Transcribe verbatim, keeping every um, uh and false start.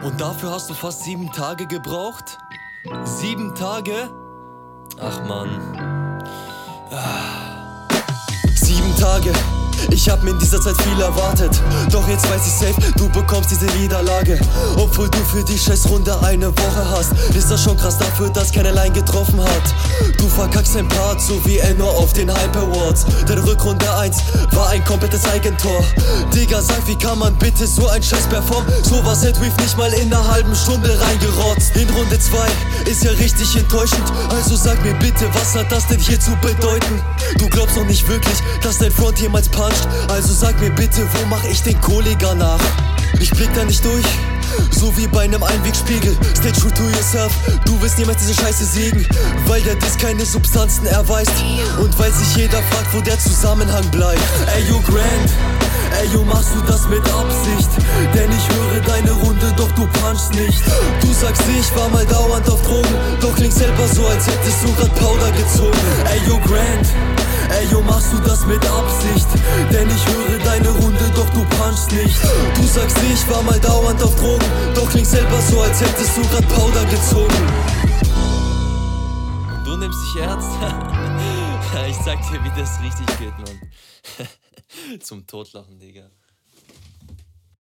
Und dafür hast du fast sieben Tage gebraucht? Sieben Tage? Ach Mann. Ah. Sieben Tage. Ich hab mir in dieser Zeit viel erwartet. Doch jetzt weiß ich safe, du bekommst diese Niederlage. Obwohl du für die Scheißrunde eine Woche hast, ist das schon krass dafür, dass keiner Line getroffen hat. Du verkackst dein Part, so wie Enno auf den Hype Awards. Deine Rückrunde eins war ein komplettes Eigentor. Digga, sag, wie kann man bitte so ein Scheiß performen? Sowas hätte Weave nicht mal in einer halben Stunde reingerotzt. In Runde zwei ist ja richtig enttäuschend. Also sag mir bitte, was hat das denn hier zu bedeuten? Du glaubst doch nicht wirklich, dass dein Front jemals puncht. Also sag mir bitte, wo mach ich den Kollega nach? Ich blick da nicht durch, so wie bei einem Einwegspiegel. Stay true to yourself, du wirst niemals diese Scheiße siegen, weil der Diss keine Substanzen erweist und weil sich jeder fragt, wo der Zusammenhang bleibt. Ey yo Grand, ey yo, machst du das mit Absicht? Denn ich höre deine Runde, doch du punchst nicht. Du sagst, ich war mal dauernd auf Drogen, doch klingst selber so, als hättest du grad Powder gezogen. Ey yo Grand, ey yo, machst du das mit Absicht? Denn ich höre deine Runde, doch du punchst nicht. Du sagst, ich war mal dauernd auf Drogen, doch klingst selber so, als hättest du grad Powder gezogen. Und du nimmst dich ernst? Ich sag dir, wie das richtig geht, Mann. Zum Totlachen, Digga.